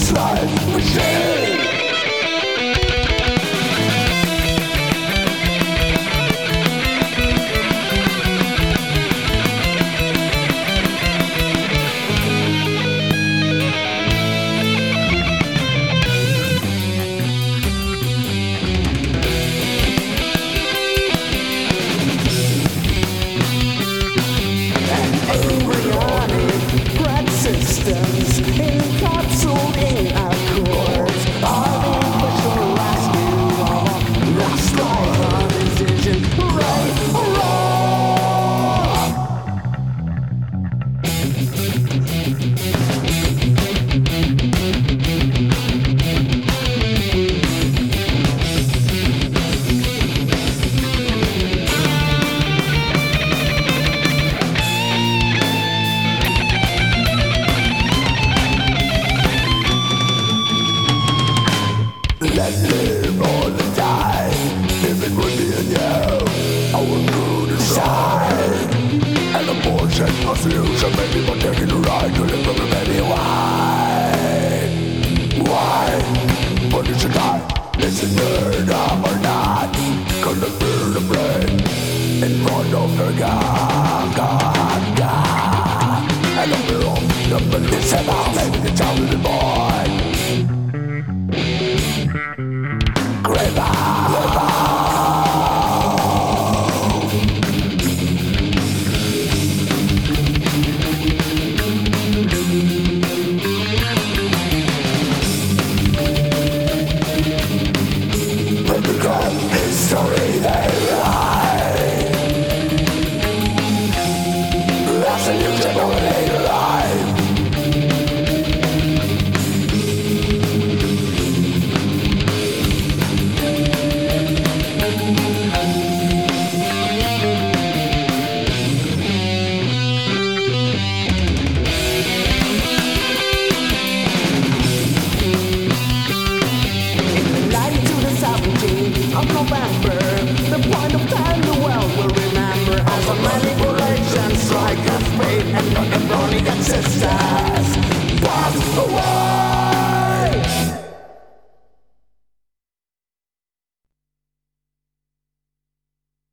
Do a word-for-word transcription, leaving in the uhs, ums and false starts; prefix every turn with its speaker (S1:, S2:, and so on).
S1: slave machine. Systems encapsulated in accords. Are the official rescue of a lost life of decision? Right or wrong? Let's live or die. If it would be in you, I will go decide. An abortion of solution, maybe but taking the right to live from a baby. Why? Why? But you should die. Listen, turn up or not. Gonna burn the brain in front of the God, God, God. And the world, the police have